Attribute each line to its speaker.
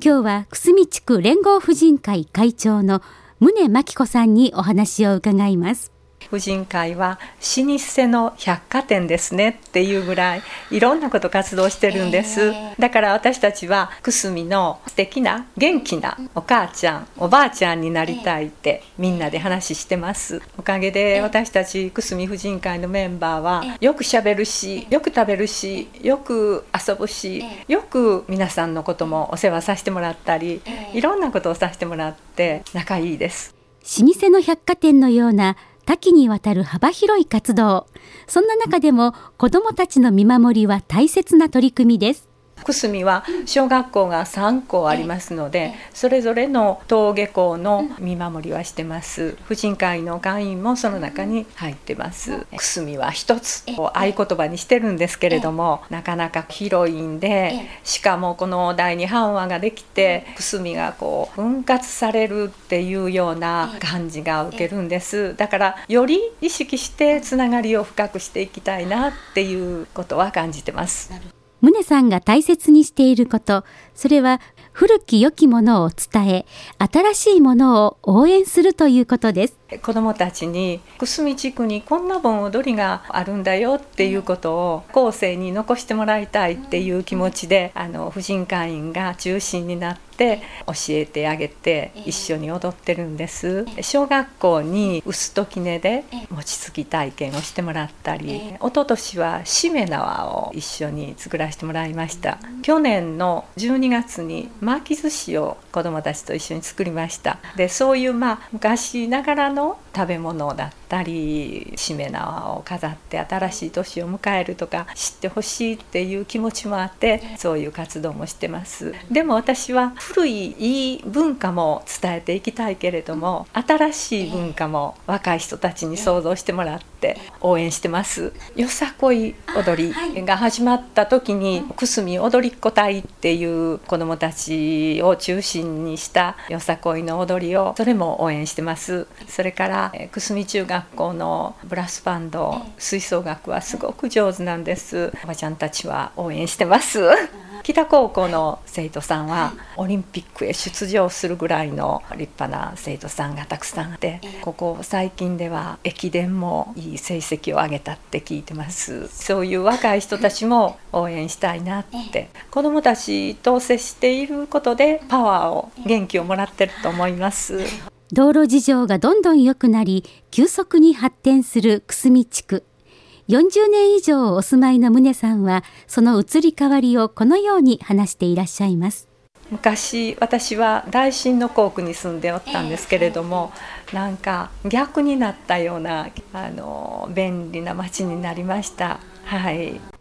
Speaker 1: 今日は久住地区連合婦人会会長の宗真紀子さんにお話を伺います。
Speaker 2: 婦人会は老舗の百貨店ですねっていうぐらいいろんなこと活動してるんです。だから私たちは久住の素敵な元気なお母ちゃんおばあちゃんになりたいってみんなで話してます。おかげで私たち久住婦人会のメンバーはよくしゃべるしよく食べるしよく遊ぶしよく皆さんのこともお世話させてもらったりいろんなことをさせてもらって仲いいです。
Speaker 1: 老舗の百貨店のような多岐にわたる幅広い活動、そんな中でも子どもたちの見守りは大切な取り組みです。
Speaker 2: 久住は小学校が3校ありますのでそれぞれの登下校の見守りはしてます。婦人会の会員もその中に入ってます。久住は一つ合言葉にしてるんですけれどもなかなか広いんでしかもこの第二阪和ができて久住が分割されるっていうような感じが受けるんです。だからより意識してつながりを深くしていきたいなっていうことは感じてます。
Speaker 1: 宗さんが大切にしていること、それは古き良きものを伝え、新しいものを応援するということです。
Speaker 2: 子どもたちに久住地区にこんな盆踊りがあるんだよっていうことを後世に残してもらいたいっていう気持ちで婦人会員が中心になって教えてあげて一緒に踊ってるんです。小学校に臼ときねで餅つき体験をしてもらったり一昨年はしめ縄を一緒に作らせてもらいました。去年の12月に巻き寿司を子どもたちと一緒に作りました。でそういう昔ながらの食べ物だったりしめ縄を飾って新しい年を迎えるとか知ってほしいっていう気持ちもあってそういう活動もしてます。でも私は古いいい文化も伝えていきたいけれども新しい文化も若い人たちに想像してもらって応援してます。よさこい踊りが始まった時に久住踊りっ子隊っていう子どもたちを中心にしたよさこいの踊りをそれも応援してます。それから久住中学校のブラスバンド吹奏楽はすごく上手なんです。おばちゃんたちは応援してます北高校の生徒さんはオリンピックへ出場するぐらいの立派な生徒さんがたくさんあってここ最近では駅伝もいい成績を上げたって聞いてます。そういう若い人たちも応援したいなって子どもたちと接していることでパワーを元気をもらってると思います。
Speaker 1: 道路事情がどんどん良くなり急速に発展する久住地区。40年以上お住まいの宗さんはその移り変わりをこのように話していらっしゃいます。
Speaker 2: 昔私は大新の校区に住んでおったんですけれどもなんか逆になったような便利な街になりました。はい。